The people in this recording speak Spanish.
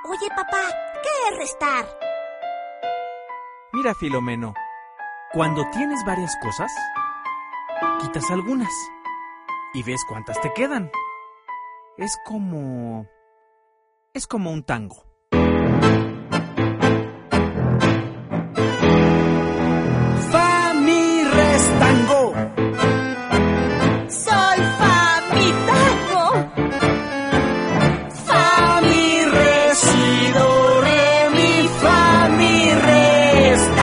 Oye, papá, ¿qué es restar? Mira, Filomeno, cuando tienes varias cosas, quitas algunas y ves cuántas te quedan. Es como un tango.